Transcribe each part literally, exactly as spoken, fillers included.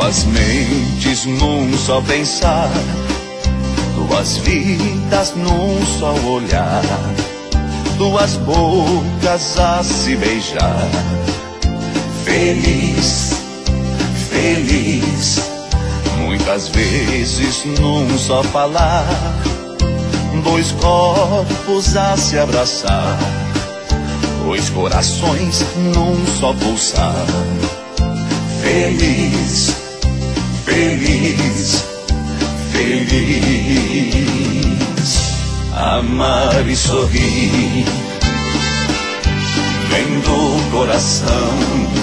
Duas mentes num só pensar, duas vidas num só olhar, duas bocas a se beijar. Feliz, feliz, muitas vezes num só falar, dois corpos a se abraçar, dois corações num só pulsar. Feliz, feliz, feliz, amar e sorrir vem do coração.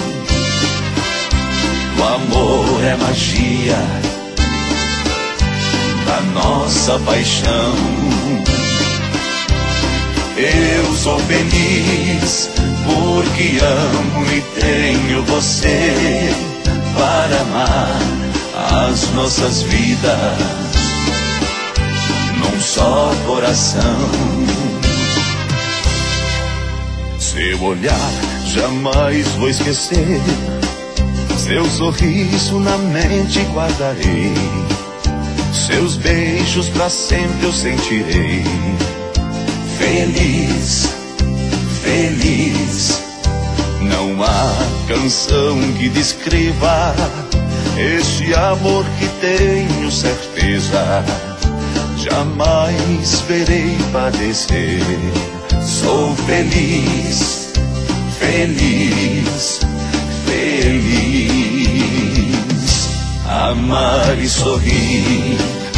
O amor é magia da nossa paixão. Eu sou feliz porque amo e tenho você para amar as nossas vidas num só coração. Seu olhar jamais vou esquecer, seu sorriso na mente guardarei, seus beijos pra sempre eu sentirei. Feliz, feliz, não há canção que descreva este amor que tenho certeza jamais verei padecer. Sou feliz, feliz, feliz, amar e sorrir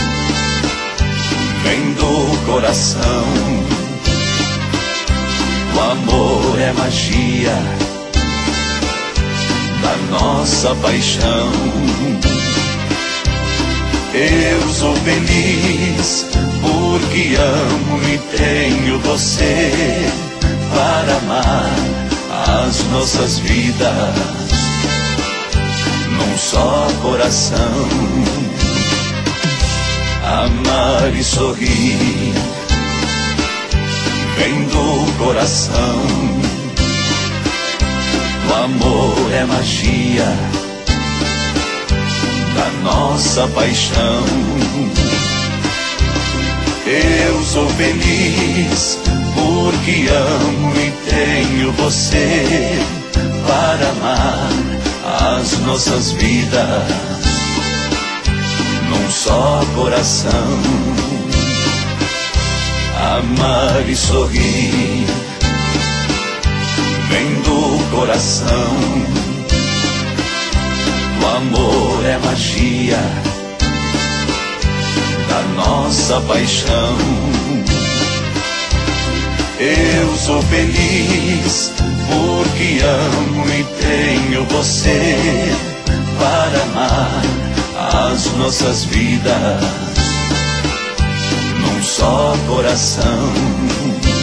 vem do coração. O amor é magia da nossa paixão. Eu sou feliz porque amo e tenho você para amar as nossas vidas num só coração. Amar e sorrir vem do coração. O amor é magia da nossa paixão. Eu sou feliz porque amo e tenho você para amar as nossas vidas num só coração. Amar e sorrir vem do coração. O amor é magia da nossa paixão. Eu sou feliz porque amo e tenho você para amar as nossas vidas num só coração.